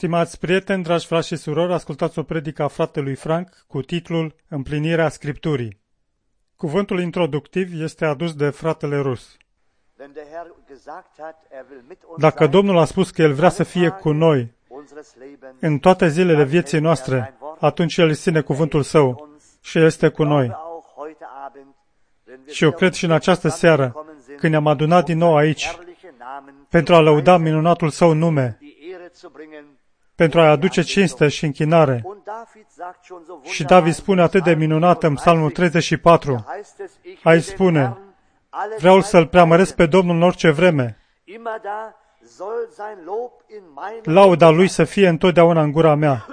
Stimați prieteni, dragi frați și surori, ascultați o predică a fratelui Frank cu titlul Împlinirea Scripturii. Cuvântul introductiv este adus de fratele Rus. Dacă Domnul a spus că El vrea să fie cu noi în toate zilele vieții noastre, atunci El ține cuvântul Său și este cu noi. Și eu cred și în această seară, când ne-am adunat din nou aici, pentru a lăuda minunatul Său nume, pentru a-i aduce cinste și închinare. Și David spune atât de minunat în Psalmul 34, aici spune, vreau să-L preamăresc pe Domnul în orice vreme. Lauda Lui să fie întotdeauna în gura mea.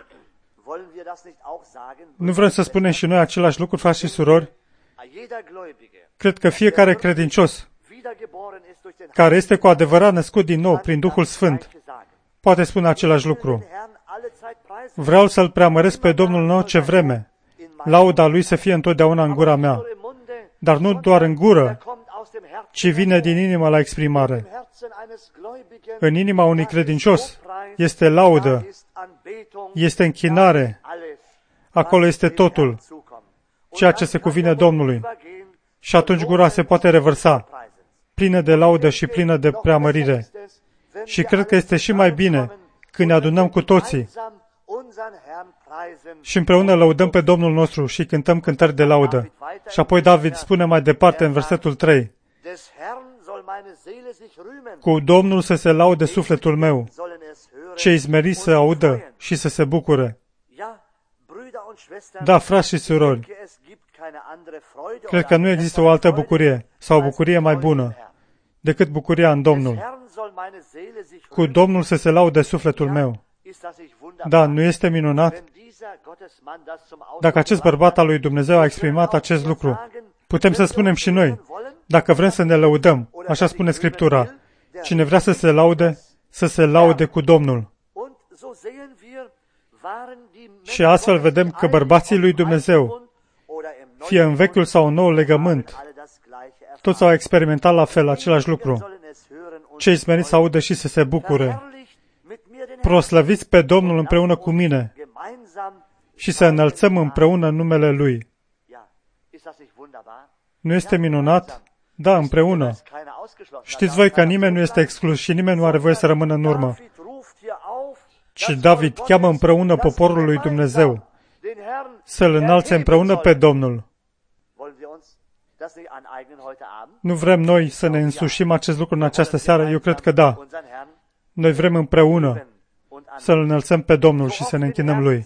Nu vrem să spunem și noi același lucru, frați și surori? Cred că fiecare credincios care este cu adevărat născut din nou prin Duhul Sfânt poate spune același lucru. Vreau să-L preamăresc pe Domnul în orice vreme. Lauda Lui să fie întotdeauna în gura mea. Dar nu doar în gură, ci vine din inimă la exprimare. În inima unui credincios este laudă, este închinare. Acolo este totul, ceea ce se cuvine Domnului. Și atunci gura se poate revărsa, plină de laudă și plină de preamărire. Și cred că este și mai bine când ne adunăm cu toții și împreună lăudăm pe Domnul nostru și cântăm cântări de laudă. Și apoi David spune mai departe în versetul 3, cu Domnul să se laude sufletul meu, cei smeriți să audă și să se bucure. Da, frați și surori, cred că nu există o altă bucurie sau o bucurie mai bună decât bucuria în Domnul. Cu Domnul să se laude sufletul meu. Da, nu este minunat? Dacă acest bărbat al lui Dumnezeu a exprimat acest lucru, putem să spunem și noi, dacă vrem să ne lăudăm, așa spune Scriptura, cine vrea să se laude cu Domnul. Și astfel vedem că bărbații lui Dumnezeu, fie în vechiul sau în noul legământ, toți au experimentat la fel același lucru. Cei smeriți să audă și să se bucure. Proslăviți pe Domnul împreună cu mine și să înălțăm împreună numele Lui. Nu este minunat? Da, împreună. Știți voi că nimeni nu este exclus și nimeni nu are voie să rămână în urmă. Și David cheamă împreună poporul lui Dumnezeu să-L înalțe împreună pe Domnul. Nu vrem noi să ne însușim acest lucru în această seară? Eu cred că da. Noi vrem împreună să-L înălțăm pe Domnul și să ne închinăm Lui.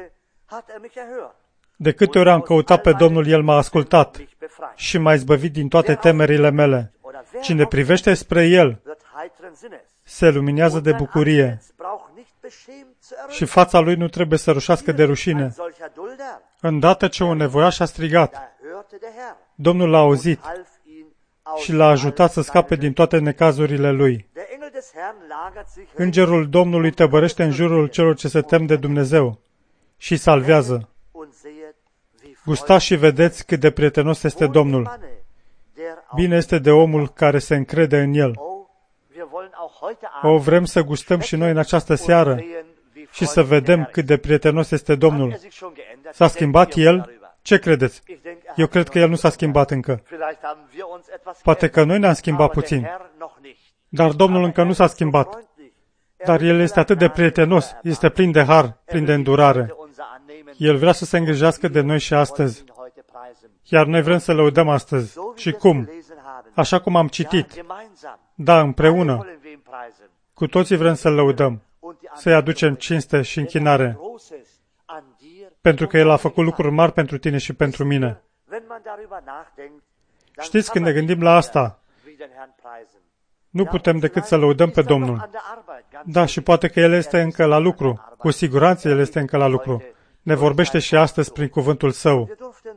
De câte ori am căutat pe Domnul, El m-a ascultat și m-a izbăvit din toate temerile mele. Cine privește spre El se luminează de bucurie și fața lui nu trebuie să rușească de rușine. Îndată ce un nevoiaș a strigat, Domnul l-a auzit și l-a ajutat să scape din toate necazurile lui. Îngerul Domnului tăbărește în jurul celor ce se tem de Dumnezeu și salvează. Gustați și vedeți cât de prietenos este Domnul. Bine este de omul care se încrede în El. O, vrem să gustăm și noi în această seară și să vedem cât de prietenos este Domnul. S-a schimbat El? Ce credeți? Eu cred că El nu s-a schimbat încă. Poate că noi ne-am schimbat puțin. Dar Domnul încă nu s-a schimbat. Dar El este atât de prietenos, este plin de har, plin de îndurare. El vrea să se îngrijească de noi și astăzi. Iar noi vrem să lăudăm astăzi. Și cum? Așa cum am citit. Da, împreună. Cu toții vrem să-L lăudăm, să-i aducem cinste și închinare, pentru că El a făcut lucruri mari pentru tine și pentru mine. Știți, când ne gândim la asta, nu putem decât să lăudăm pe Domnul. Da, și poate că El este încă la lucru. Cu siguranță El este încă la lucru. Ne vorbește și astăzi prin cuvântul Său.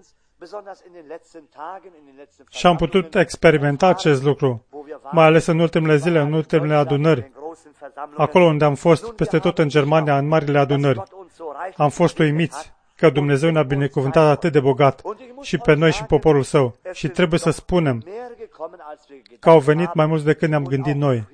Și am putut experimenta acest lucru, mai ales în ultimele zile, în ultimele adunări. Acolo unde am fost, peste tot în Germania, în marile adunări. Am fost uimiți că Dumnezeu ne-a binecuvântat atât de bogat și pe noi și poporul Său. Și trebuie să spunem că au venit mai mulți decât ne-am gândit noi.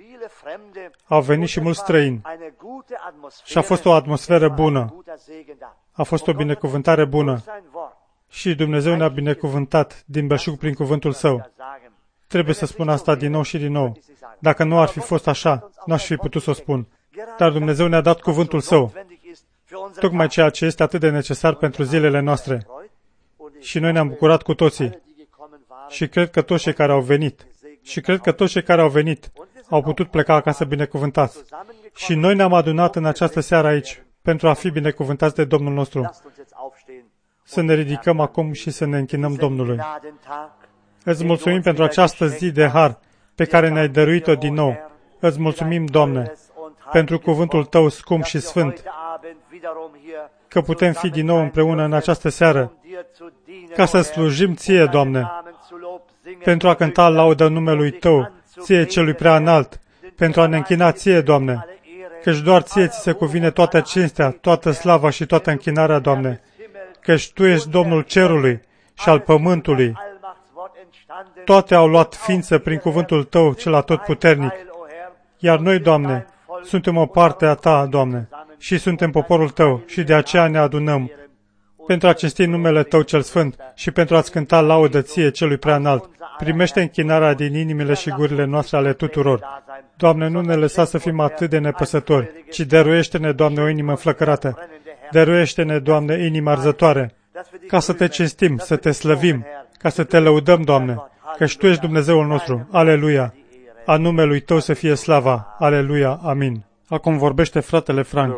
Au venit și mulți străini. Și a fost o atmosferă bună. A fost o binecuvântare bună. Și Dumnezeu ne-a binecuvântat din belșug prin cuvântul Său. Trebuie să spun asta din nou și din nou. Dacă nu ar fi fost așa, nu aș fi putut să o spun. Dar Dumnezeu ne-a dat cuvântul Său. Tocmai ceea ce este atât de necesar pentru zilele noastre. Și noi ne-am bucurat cu toții. Și cred că toți cei care au venit au putut pleca acasă binecuvântați. Și noi ne-am adunat în această seară aici pentru a fi binecuvântați de Domnul nostru. Să ne ridicăm acum și să ne închinăm Domnului. Îți mulțumim pentru această zi de har pe care ne-ai dăruit-o din nou. Îți mulțumim, Doamne, pentru cuvântul Tău scump și sfânt, că putem fi din nou împreună în această seară, ca să slujim Ție, Doamne, pentru a cânta laudă numelui Tău, Ție celui prea înalt, pentru a ne închina Ție, Doamne, căci doar Ție ți se cuvine toată cinstea, toată slava și toată închinarea, Doamne, căci Tu ești Domnul cerului și al pământului. Toate au luat ființă prin cuvântul Tău, cel atotputernic. Iar noi, Doamne, suntem o parte a Ta, Doamne, și suntem poporul Tău și de aceea ne adunăm pentru a cinsti numele Tău cel sfânt și pentru a-ți cânta laudă Ție celui prea înalt. Primește închinarea din inimile și gurile noastre ale tuturor. Doamne, nu ne lăsa să fim atât de nepăsători, ci dăruiește-ne, Doamne, o inimă înflăcărată. Dăruiește-ne, Doamne, inimă arzătoare, ca să Te cinstim, să Te slăvim, ca să Te lăudăm, Doamne, căci Tu ești Dumnezeul nostru. Aleluia! A numelui Tău să fie slava. Aleluia! Amin. Acum vorbește fratele Frank.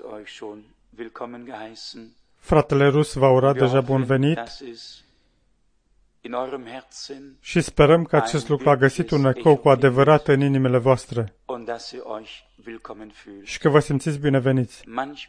Fratele Rus v-a urat deja bun venit și sperăm că acest lucru a găsit un ecou cu adevărat în inimile voastre și că vă simțiți bineveniți.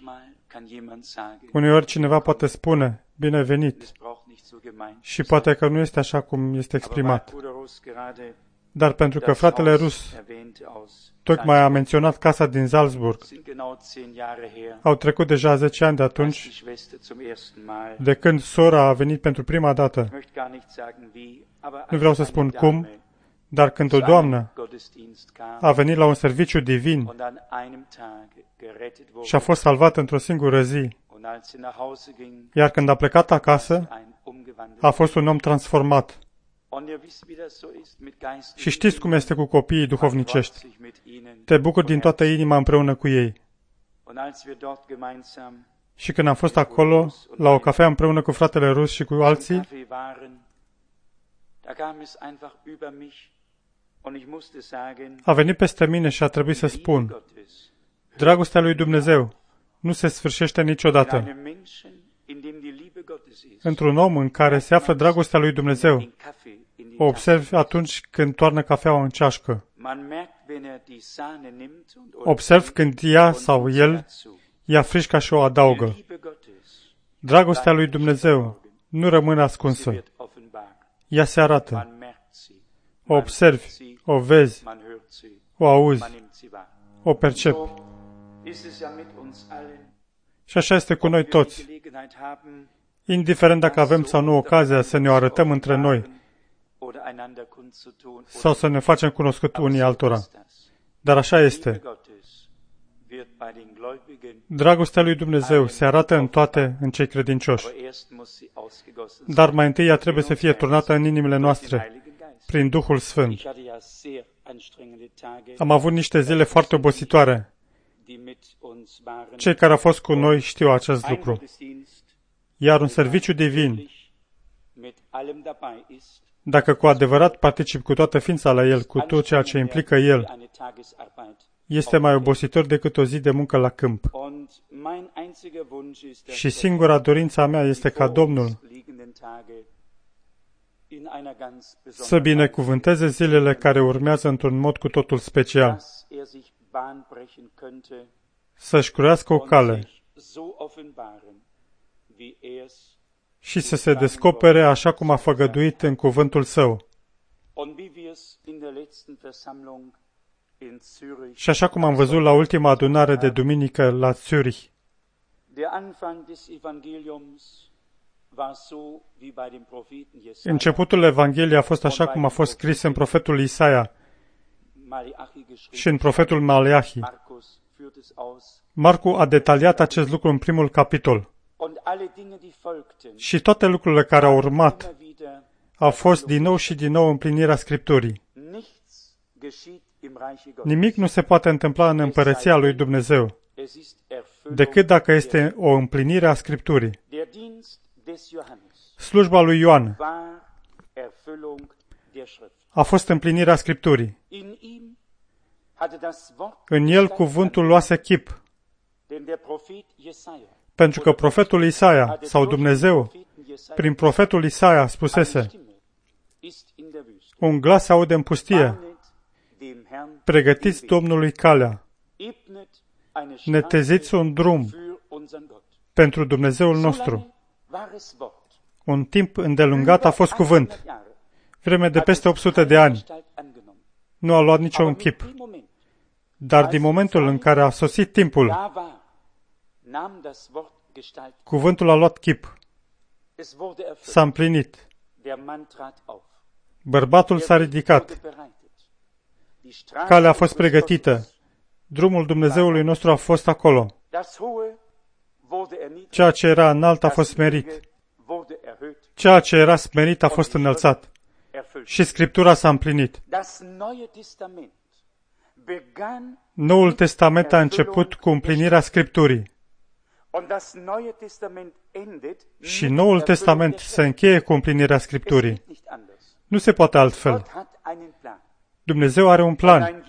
Uneori cineva poate spune, binevenit, și poate că nu este așa cum este exprimat. Dar pentru că fratele Rus tocmai a menționat casa din Salzburg, au trecut deja 10 ani de atunci, de când sora a venit pentru prima dată. Nu vreau să spun cum, dar când o doamnă a venit la un serviciu divin și a fost salvată într-o singură zi, iar când a plecat acasă, a fost un om transformat. Și știți cum este cu copiii duhovnicești. Te bucuri din toată inima împreună cu ei. Și când am fost acolo, la o cafea împreună cu fratele Rus și cu alții, a venit peste mine și a trebuit să spun, dragostea lui Dumnezeu nu se sfârșește niciodată. Într-un om în care se află dragostea lui Dumnezeu, o observi atunci când toarnă cafeaua în ceașcă. Observ când ea sau el ia frișca și o adaugă. Dragostea lui Dumnezeu nu rămâne ascunsă. Ea se arată. O observi, o vezi, o auzi, o percepi. Și așa este cu noi toți. Indiferent dacă avem sau nu ocazia să ne o arătăm între noi sau să ne facem cunoscut unii altora. Dar așa este. Dragostea lui Dumnezeu se arată în toate în cei credincioși. Dar mai întâi ea trebuie să fie turnată în inimile noastre prin Duhul Sfânt. Am avut niște zile foarte obositoare. Cei care au fost cu noi știu acest lucru. Iar un serviciu divin, dacă cu adevărat particip cu toată ființa la el, cu tot ceea ce implică el, este mai obositor decât o zi de muncă la câmp. Și singura dorință a mea este ca Domnul să binecuvânteze zilele care urmează într-un mod cu totul special, să-și curească o cale și să se descopere așa cum a făgăduit în cuvântul Său. Și așa cum am văzut la ultima adunare de duminică la Zürich, începutul Evangheliei a fost așa cum a fost scris în profetul Isaia. și în profetul Maleahi. Marcu a detaliat acest lucru în primul capitol. Și toate lucrurile care au urmat au fost din nou și din nou împlinirea Scripturii. Nimic nu se poate întâmpla în împărăția lui Dumnezeu decât dacă este o împlinire a Scripturii. Slujba lui Ioan a fost împlinirea Scripturii. În el cuvântul luase chip, pentru că profetul Isaia sau Dumnezeu, prin profetul Isaia, spusese: un glas se aude în pustie, pregătiți Domnului calea, neteziți un drum pentru Dumnezeul nostru. Un timp îndelungat a fost cuvânt, vreme de peste 800 de ani. Nu a luat niciun chip. Dar din momentul în care a sosit timpul, cuvântul a luat chip. S-a împlinit. Bărbatul s-a ridicat. Calea a fost pregătită. Drumul Dumnezeului nostru a fost acolo. Ceea ce era înalt a fost smerit. Ceea ce era smerit a fost înălțat. Și Scriptura s-a împlinit. Noul Testament a început cu împlinirea Scripturii. Și Noul Testament se încheie cu împlinirea Scripturii. Nu se poate altfel. Dumnezeu are un plan.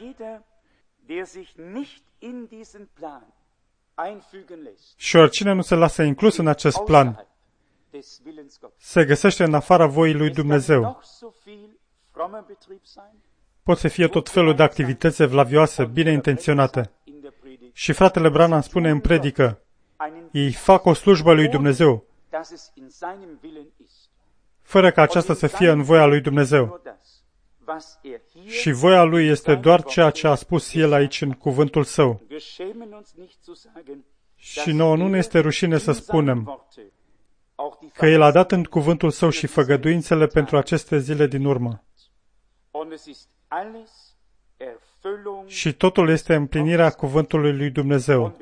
Și oricine nu se lasă inclus în acest plan se găsește în afara voii lui Dumnezeu. Pot să fie tot felul de activități evlavioase, bine intenționate. Și fratele Branham spune în predică: ei fac o slujbă lui Dumnezeu, fără ca aceasta să fie în voia lui Dumnezeu. Și voia lui este doar ceea ce a spus el aici în cuvântul său. Și nouă nu ne este rușine să spunem că el a dat în cuvântul său și făgăduințele pentru aceste zile din urmă. Și totul este împlinirea cuvântului lui Dumnezeu.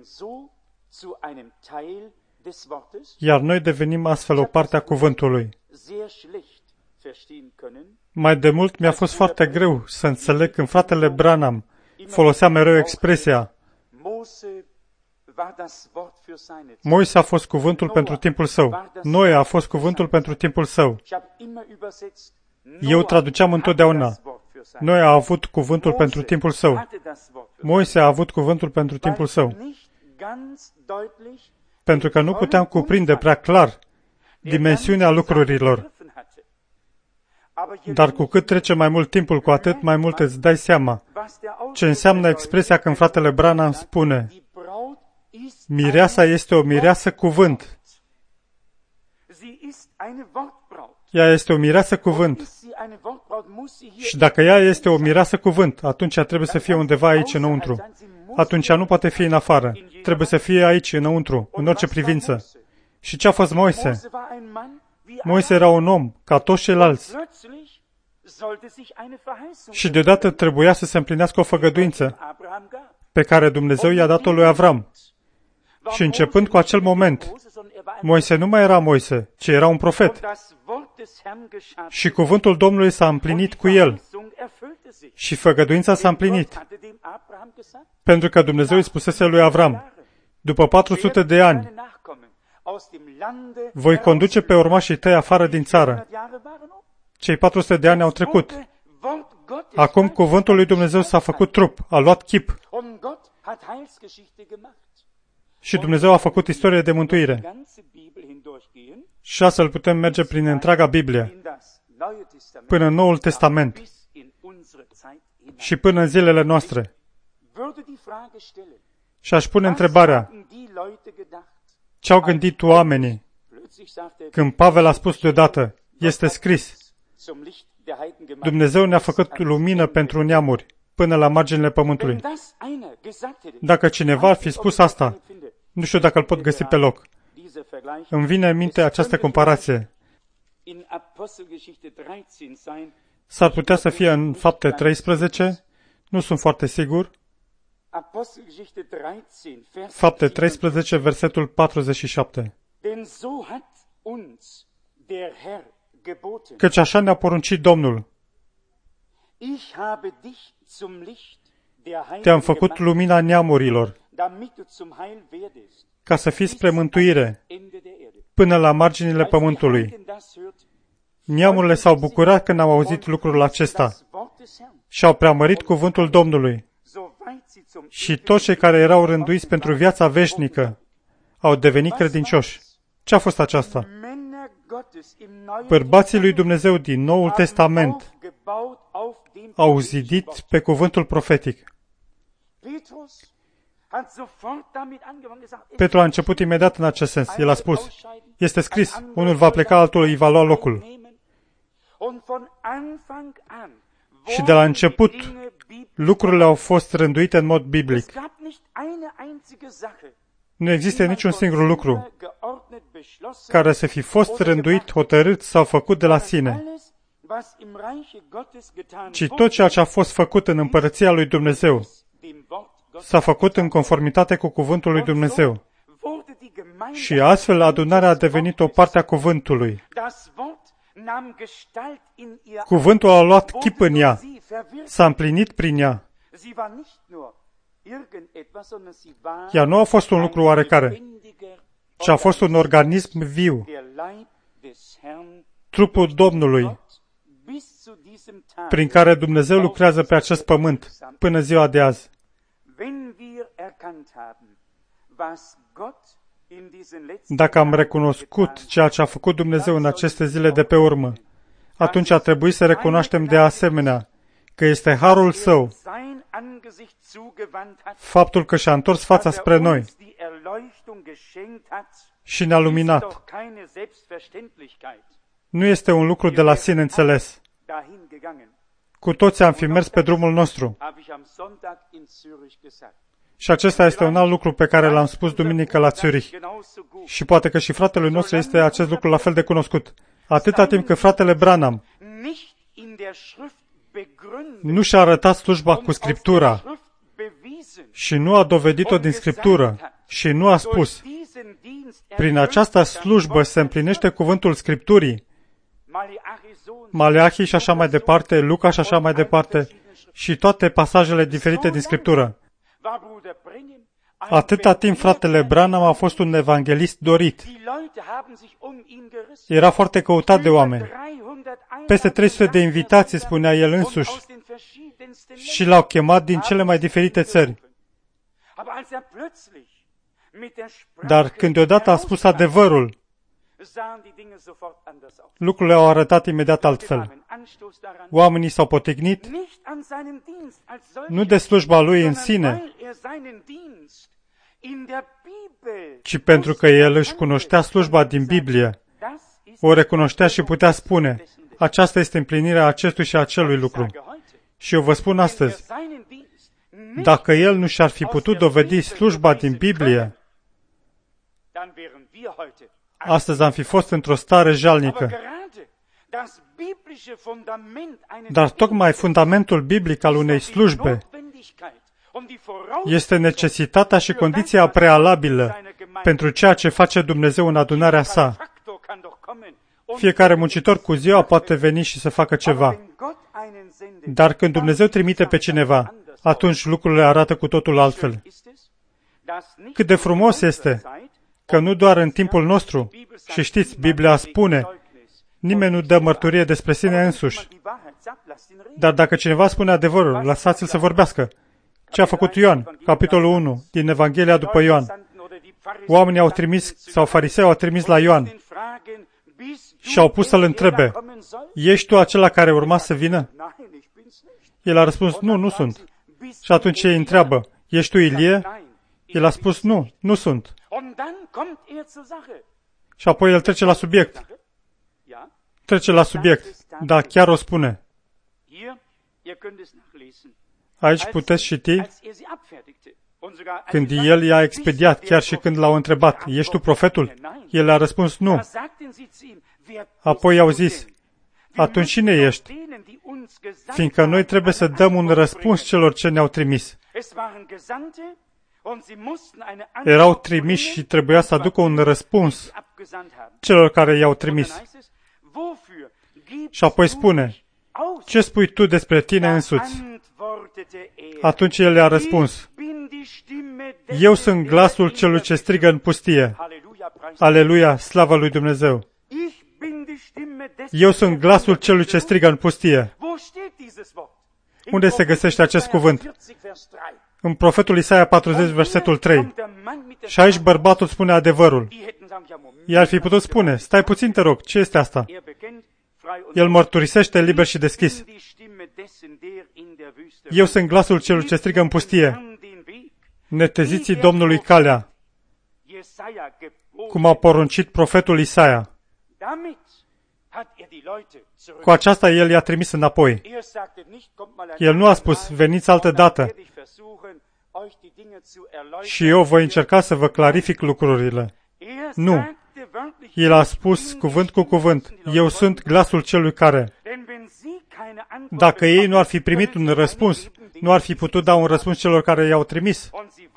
Iar noi devenim astfel o parte a cuvântului. Mai de mult mi-a fost foarte greu să înțeleg când fratele Branham folosea mereu expresia: Moise a fost cuvântul pentru timpul său. Noe a fost cuvântul pentru timpul său. Eu traduceam întotdeauna: Noe a avut cuvântul pentru timpul său. Moise a avut cuvântul pentru timpul său. Pentru că nu puteam cuprinde prea clar dimensiunea lucrurilor. Dar cu cât trece mai mult timpul, cu atât mai mult îți dai seama ce înseamnă expresia când fratele Branham spune: mireasa este o mireasă cuvânt. Ea este o mireasă cuvânt. Și dacă ea este o mireasă cuvânt, atunci trebuie să fie undeva aici înăuntru. Atunci nu poate fi în afară. Trebuie să fie aici înăuntru, în orice privință. Și ce a fost Moise? Moise era un om, ca toți ceilalți. Și deodată trebuia să se împlinească o făgăduință pe care Dumnezeu i-a dat-o lui Avram. Și începând cu acel moment, Moise nu mai era Moise, ci era un profet. Și cuvântul Domnului s-a împlinit cu el. Și făgăduința s-a împlinit. Pentru că Dumnezeu îi spusese lui Avram: după 400 de ani, voi conduce pe urmașii tăi afară din țară. Cei 400 de ani au trecut. Acum cuvântul lui Dumnezeu s-a făcut trup, a luat chip. Și Dumnezeu a făcut istorie de mântuire. Și astfel putem merge prin întreaga Biblie, până în Noul Testament și până în zilele noastre. Și aș pune întrebarea: ce-au gândit oamenii când Pavel a spus deodată: este scris, Dumnezeu ne-a făcut lumină pentru neamuri până la marginile pământului. Dacă cineva ar fi spus asta, nu știu dacă îl pot găsi pe loc. Îmi vine în minte această comparație. S-ar putea să fie în Fapte 13 Nu sunt foarte sigur. Fapte 13, versetul 47. Căci așa ne-a poruncit Domnul. Te-am făcut lumina neamurilor, ca să fii spre mântuire până la marginile pământului. Neamurile s-au bucurat când au auzit lucrul acesta și au preamărit cuvântul Domnului. Și toți cei care erau rânduiți pentru viața veșnică au devenit credincioși. Ce a fost aceasta? Bărbații lui Dumnezeu din Noul Testament au zidit pe cuvântul profetic. Petru a început imediat în acest sens. El a spus, este scris, unul va pleca, altul îi va lua locul. Și de la început, lucrurile au fost rânduite în mod biblic. Nu există niciun singur lucru care să fi fost rânduit, hotărât sau făcut de la sine, ci tot ceea ce a fost făcut în împărăția lui Dumnezeu s-a făcut în conformitate cu cuvântul lui Dumnezeu. Și astfel adunarea a devenit o parte a cuvântului. Cuvântul a luat chip în ea, s-a împlinit prin ea. Ea nu a fost un lucru oarecare, ci a fost un organism viu, trupul Domnului, prin care Dumnezeu lucrează pe acest pământ până ziua de azi. Dacă am recunoscut ceea ce a făcut Dumnezeu în aceste zile de pe urmă, atunci a trebuit să recunoaștem de asemenea că este harul Său, faptul că și-a întors fața spre noi și ne-a luminat. Nu este un lucru de la sine înțeles. Cu toții am fi mers pe drumul nostru. Și acesta este un alt lucru pe care l-am spus duminică la Zurich. Și poate că și fratelui nostru este acest lucru la fel de cunoscut. Atâta timp cât fratele Branham nu și-a arătat slujba cu Scriptura și nu a dovedit-o din Scriptură și nu a spus, prin această slujbă se împlinește cuvântul Scripturii, Maleahi și așa mai departe, Luca și așa mai departe, și toate pasajele diferite din Scriptură. Atâta timp fratele Branham a fost un evanghelist dorit. Era foarte căutat de oameni. Peste 300 de invitații, spunea el însuși, și l-au chemat din cele mai diferite țări. Dar când deodată a spus adevărul, lucrurile au arătat imediat altfel. Oamenii s-au potignit nu de slujba lui în sine, ci pentru că el își cunoștea slujba din Biblie, o recunoștea și putea spune, aceasta este împlinirea acestui și acelui lucru. Și eu vă spun astăzi, dacă el nu și-ar fi putut dovedi slujba din Biblie, astăzi am fi fost într-o stare jalnică. Dar tocmai fundamentul biblic al unei slujbe este necesitatea și condiția prealabilă pentru ceea ce face Dumnezeu în adunarea sa. Fiecare muncitor cu ziua poate veni și să facă ceva. Dar când Dumnezeu trimite pe cineva, atunci lucrurile arată cu totul altfel. Cât de frumos este că nu doar în timpul nostru, și știți, Biblia spune, nimeni nu dă mărturie despre sine însuși. Dar dacă cineva spune adevărul, lăsați-l să vorbească. Ce a făcut Ioan? Capitolul 1 din Evanghelia după Ioan. Oamenii au trimis, sau farisei au trimis la Ioan și au pus să-l întrebe, ești tu acela care urma să vină? El a răspuns, nu, nu sunt. Și atunci ei întreabă, ești tu Ilie? El a spus, nu, nu sunt. Și apoi el trece la subiect. Trece la subiect. Da, chiar o spune. Aici puteți citi când el i-a expediat, chiar și când l-au întrebat, ești tu profetul? El a răspuns, nu. Apoi i-au zis, atunci cine ești? Fiindcă noi trebuie să dăm un răspuns celor ce ne-au trimis. Erau trimiși și trebuia să aducă un răspuns celor care i-au trimis. Și apoi spune, ce spui tu despre tine însuți? Atunci el le-a răspuns, eu sunt glasul celui ce strigă în pustie. Aleluia, slavă lui Dumnezeu! Eu sunt glasul celui ce strigă în pustie. Unde se găsește acest cuvânt? În profetul Isaia 40, versetul 3. Și aici bărbatul spune adevărul. El ar fi putut spune, stai puțin, te rog, ce este asta? El mărturisește liber și deschis. Eu sunt glasul celui ce strigă în pustie. Neteziți Domnului calea, cum a poruncit profetul Isaia. Cu aceasta el i-a trimis înapoi. El nu a spus, veniți altă dată și eu voi încerca să vă clarific lucrurile. Nu. El a spus cuvânt cu cuvânt, eu sunt glasul celui care. Dacă ei nu ar fi primit un răspuns, nu ar fi putut da un răspuns celor care i-au trimis.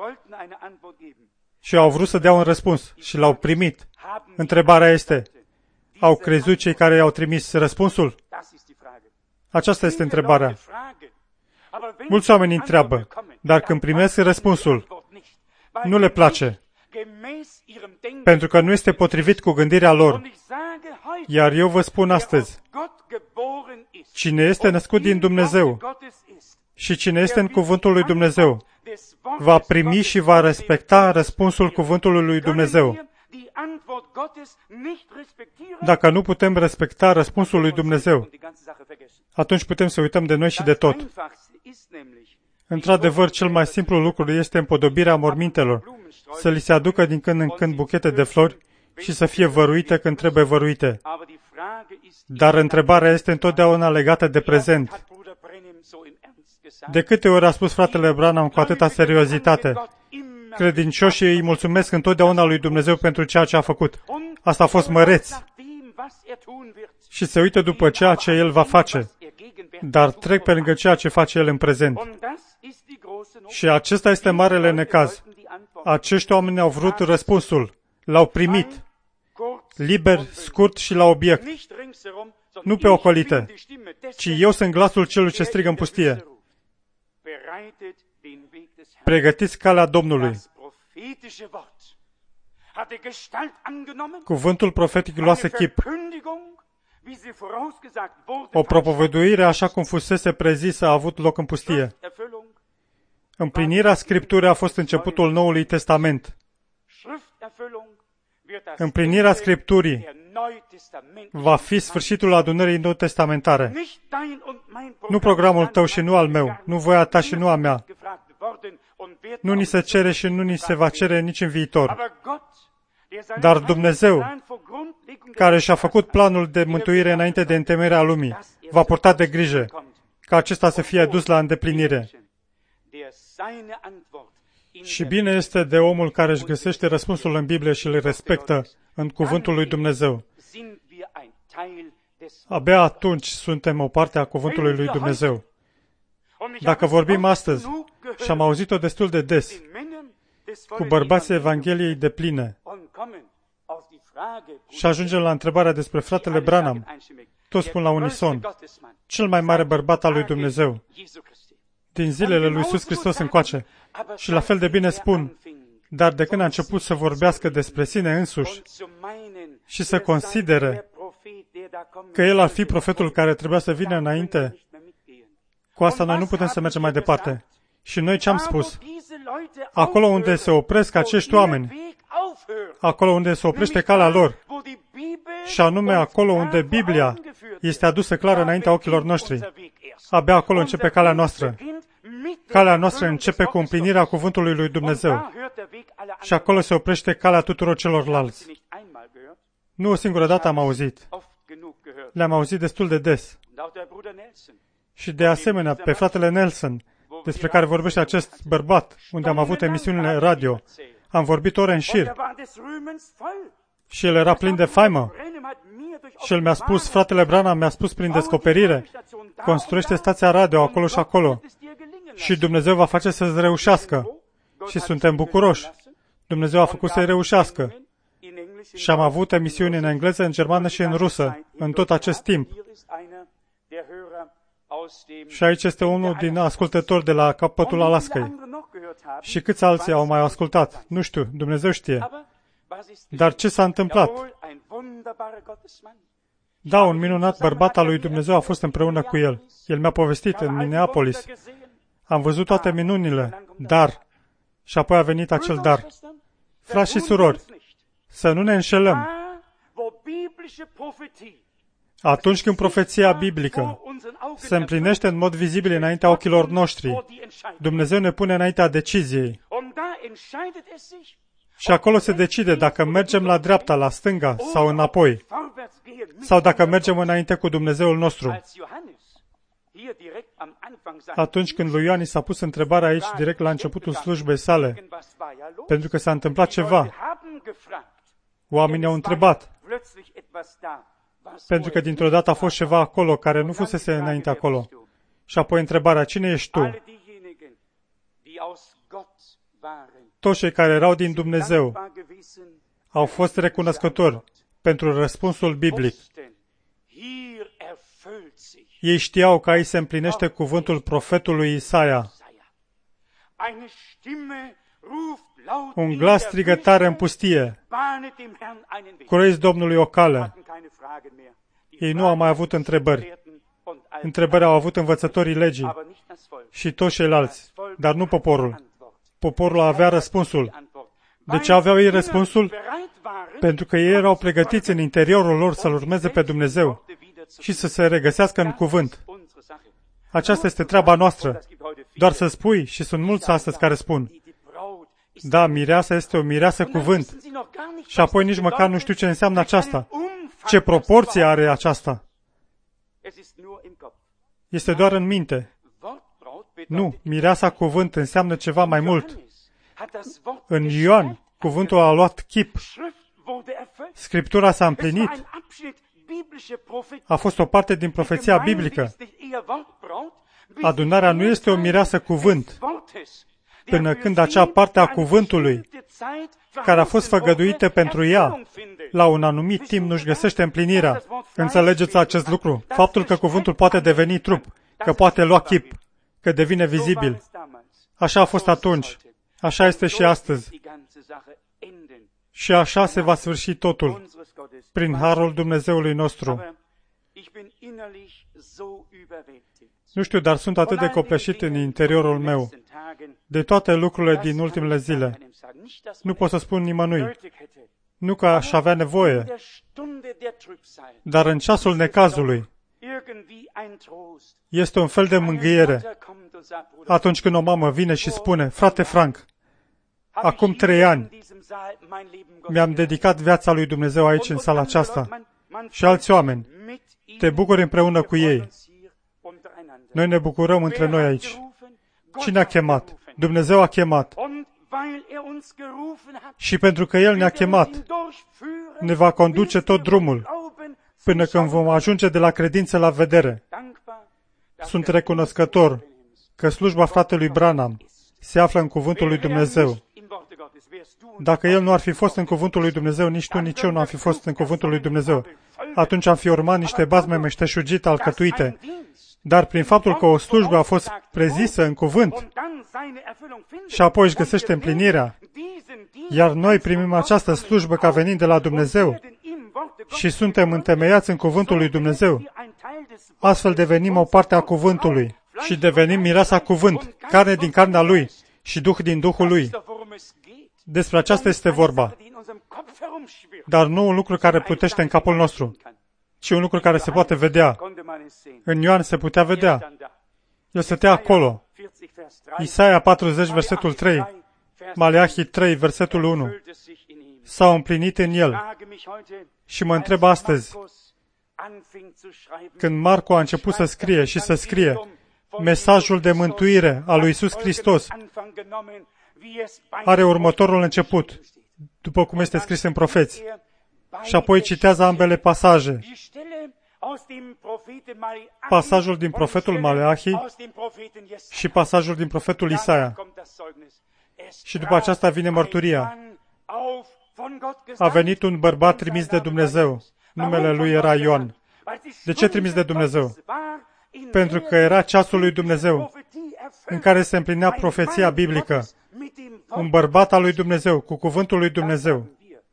Și au vrut să dea un răspuns și l-au primit. Întrebarea este, au crezut cei care i-au trimis răspunsul? Aceasta este întrebarea. Mulți oameni întreabă, dar când primesc răspunsul, nu le place, pentru că nu este potrivit cu gândirea lor. Iar eu vă spun astăzi, cine este născut din Dumnezeu și cine este în cuvântul lui Dumnezeu, va primi și va respecta răspunsul cuvântului lui Dumnezeu. Dacă nu putem respecta răspunsul lui Dumnezeu, atunci putem să uităm de noi și de tot. Într-adevăr, cel mai simplu lucru este împodobirea mormintelor, să li se aducă din când în când buchete de flori și să fie văruite când trebuie văruite. Dar întrebarea este întotdeauna legată de prezent. De câte ori a spus fratele Branham cu atâta seriozitate, credincioșii îi mulțumesc întotdeauna lui Dumnezeu pentru ceea ce a făcut. Asta a fost măreț. Și se uită după ceea ce El va face, dar trec pe lângă ceea ce face El în prezent. Și acesta este marele necaz. Acești oameni au vrut răspunsul, l-au primit, liber, scurt și la obiect. Nu pe ocolite, ci eu sunt glasul celui ce strigă în pustie. Pregătiți calea Domnului. Cuvântul profetic luase chip. O propovăduire așa cum fusese prezisă a avut loc în pustie. Împlinirea Scripturii a fost începutul Noului Testament. Împlinirea Scripturii va fi sfârșitul adunării nou-testamentare. Nu programul tău și nu al meu, nu voia ta și nu a mea. Nu ni se cere și nu ni se va cere nici în viitor. Dar Dumnezeu, care și-a făcut planul de mântuire înainte de întemeierea lumii, va purta de grijă ca acesta să fie dus la îndeplinire. Și bine este de omul care își găsește răspunsul în Biblie și îl respectă în cuvântul lui Dumnezeu. Abia atunci suntem o parte a cuvântului lui Dumnezeu. Dacă vorbim astăzi, și am auzit-o destul de des, cu bărbații Evangheliei de pline, și ajungem la întrebarea despre fratele Branham, toți spun la unison, cel mai mare bărbat al lui Dumnezeu, din zilele lui Iisus Hristos încoace. Și la fel de bine spun, dar de când a început să vorbească despre sine însuși și să considere că el ar fi profetul care trebuia să vină înainte, cu asta noi nu putem să mergem mai departe. Și noi ce am spus? Acolo unde se opresc acești oameni, acolo unde se oprește calea lor, și anume acolo unde Biblia este adusă clară înaintea ochilor noștri, abia acolo începe calea noastră. Calea noastră începe cu împlinirea cuvântului lui Dumnezeu. Și acolo se oprește calea tuturor celorlalți. Nu o singură dată am auzit. Le-am auzit destul de des. Și de asemenea, pe fratele Nelson, despre care vorbește acest bărbat, unde am avut emisiunile radio, am vorbit ore în șir. Și el era plin de faimă. Și el mi-a spus, fratele Branham mi-a spus prin descoperire, construiește stația radio acolo și acolo și Dumnezeu va face să-ți reușească. Și suntem bucuroși. Dumnezeu a făcut să-i reușească. Și am avut emisiuni în engleză, în germană și în rusă, în tot acest timp. Și aici este unul din ascultători de la capătul Alaskai. Și câți alții au mai ascultat? Nu știu, Dumnezeu știe. Dar ce s-a întâmplat? Da, un minunat bărbat al lui Dumnezeu a fost împreună cu el. El mi-a povestit în Minneapolis. Am văzut toate minunile, dar. Și apoi a venit acel dar. Frați și surori, să nu ne înșelăm. Atunci când profeția biblică se împlinește în mod vizibil înaintea ochilor noștri, Dumnezeu ne pune înaintea deciziei. Și acolo se decide dacă mergem la dreapta, la stânga sau înapoi, sau dacă mergem înainte cu Dumnezeul nostru. Atunci când lui Ioan i s-a pus întrebarea aici, direct la începutul slujbei sale, pentru că s-a întâmplat ceva, oamenii au întrebat, pentru că dintr-o dată a fost ceva acolo care nu fusese înainte acolo. Și apoi întrebarea, cine ești tu? Toți cei care erau din Dumnezeu au fost recunoscători pentru răspunsul biblic. Ei știau că aici se împlinește cuvântul profetului Isaia. Un glas strigă tare în pustie, cureți Domnului o cale. Ei nu au mai avut întrebări. Întrebări au avut învățătorii legii și toți ceilalți, dar nu poporul. Poporul avea răspunsul. De ce aveau ei răspunsul? Pentru că ei erau pregătiți în interiorul lor să-L urmeze pe Dumnezeu și să se regăsească în cuvânt. Aceasta este treaba noastră. Doar să spui, și sunt mulți astăzi care spun, da, mireasa este o mireasă cuvânt. Și apoi nici măcar nu știu ce înseamnă aceasta. Ce proporție are aceasta? Este doar în minte. Nu, mireasa cuvânt înseamnă ceva mai mult. În Ioan, cuvântul a luat chip. Scriptura s-a împlinit. A fost o parte din profeția biblică. Adunarea nu este o mireasă cuvânt, până când acea parte a cuvântului, care a fost făgăduită pentru ea, la un anumit timp nu-și găsește împlinirea. Înțelegeți acest lucru? Faptul că cuvântul poate deveni trup, că poate lua chip, că devine vizibil. Așa a fost atunci. Așa este și astăzi. Și așa se va sfârși totul, prin harul Dumnezeului nostru. Nu știu, dar sunt atât de copleșit în interiorul meu de toate lucrurile din ultimele zile. Nu pot să spun nimănui. Nu că aș avea nevoie, dar în ceasul necazului este un fel de mângâiere. Atunci când o mamă vine și spune, frate Frank, acum 3 ani mi-am dedicat viața lui Dumnezeu aici în sala aceasta și alți oameni. Te bucuri împreună cu ei. Noi ne bucurăm între noi aici. Cine a chemat? Dumnezeu a chemat. Și pentru că El ne-a chemat, ne va conduce tot drumul, până când vom ajunge de la credință la vedere. Sunt recunoscător că slujba fratelui Branham se află în cuvântul lui Dumnezeu. Dacă el nu ar fi fost în cuvântul lui Dumnezeu, nici tu, nici eu nu am fi fost în cuvântul lui Dumnezeu. Atunci am fi urmat niște bazme meșteșugite alcătuite. Dar prin faptul că o slujbă a fost prezisă în cuvânt și apoi își găsește împlinirea, iar noi primim această slujbă ca venind de la Dumnezeu și suntem întemeiați în cuvântul lui Dumnezeu, astfel devenim o parte a cuvântului și devenim mireasa cuvânt, carne din carnea Lui și Duh din Duhul Lui. Despre aceasta este vorba. Dar nu un lucru care plutește în capul nostru, ci un lucru care se poate vedea. În Ioan se putea vedea. El stătea acolo. Isaia 40, versetul 3, Maleahi 3, versetul 1. S-au împlinit în el. Și mă întreb astăzi, când Marco a început să scrie și să scrie mesajul de mântuire al lui Iisus Hristos, are următorul început, după cum este scris în profeți. Și apoi citează ambele pasaje. Pasajul din profetul Maleahi și pasajul din profetul Isaia. Și după aceasta vine mărturia. A venit un bărbat trimis de Dumnezeu. Numele lui era Ioan. De ce trimis de Dumnezeu? Pentru că era ceasul lui Dumnezeu, în care se împlinea profeția biblică. Un bărbat al lui Dumnezeu, cu cuvântul lui Dumnezeu.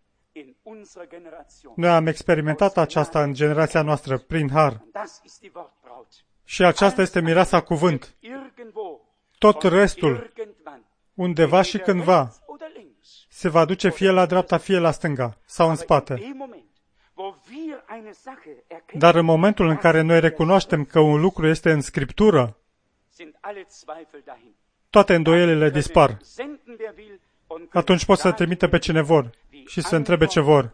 Noi am experimentat aceasta în generația noastră, prin har. Și aceasta este mireasa cuvânt. Tot restul, undeva și cândva, se va duce fie la dreapta, fie la stânga, sau în spate. Dar în momentul în care noi recunoaștem că un lucru este în Scriptură, toate îndoielile dispar. Atunci pot să trimită pe cine vor și să întrebe ce vor.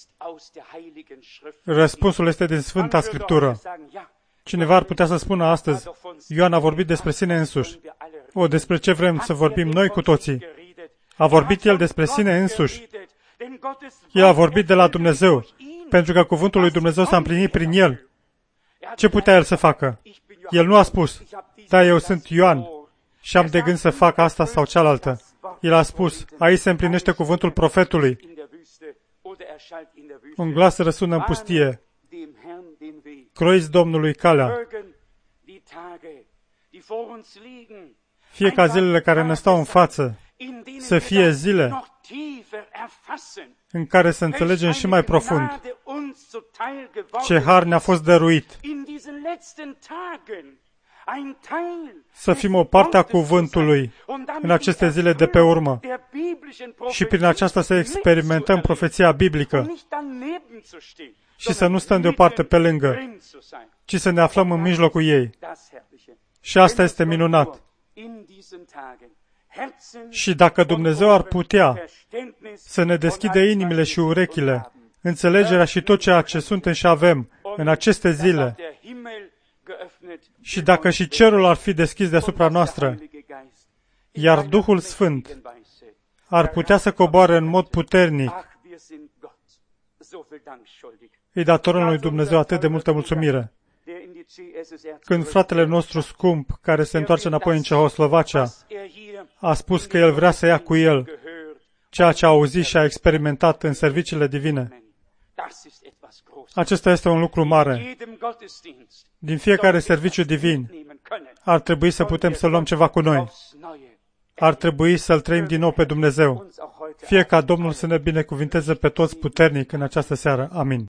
Răspunsul este din Sfânta Scriptură. Cineva ar putea să spună astăzi, Ioan a vorbit despre sine însuși. Despre ce vrem să vorbim noi cu toții? A vorbit el despre sine însuși. El a vorbit de la Dumnezeu, pentru că cuvântul lui Dumnezeu s-a împlinit prin el. Ce putea el să facă? El nu a spus, da, eu sunt Ioan și am de gând să fac asta sau cealaltă. El a spus, aici se împlinește cuvântul profetului. Un glas răsună în pustie. Croiți Domnului calea. Fie ca zilele care ne stau în față să fie zile în care să înțelegem și mai profund ce har ne-a fost dăruit. Să fim o parte a cuvântului în aceste zile de pe urmă și prin aceasta să experimentăm profeția biblică și să nu stăm deoparte pe lângă, ci să ne aflăm în mijlocul ei. Și asta este minunat. Și dacă Dumnezeu ar putea să ne deschide inimile și urechile, înțelegerea și tot ceea ce suntem și avem în aceste zile, și dacă și cerul ar fi deschis deasupra noastră, iar Duhul Sfânt ar putea să coboare în mod puternic, îi datorăm lui Dumnezeu atât de multă mulțumire. Când fratele nostru scump, care se întoarce înapoi în Cehoslovacia, a spus că el vrea să ia cu el ceea ce a auzit și a experimentat în serviciile divine, acesta este un lucru mare. Din fiecare serviciu divin ar trebui să putem să luăm ceva cu noi. Ar trebui să-L trăim din nou pe Dumnezeu. Fie ca Domnul să ne binecuvinteze pe toți puternic în această seară. Amin.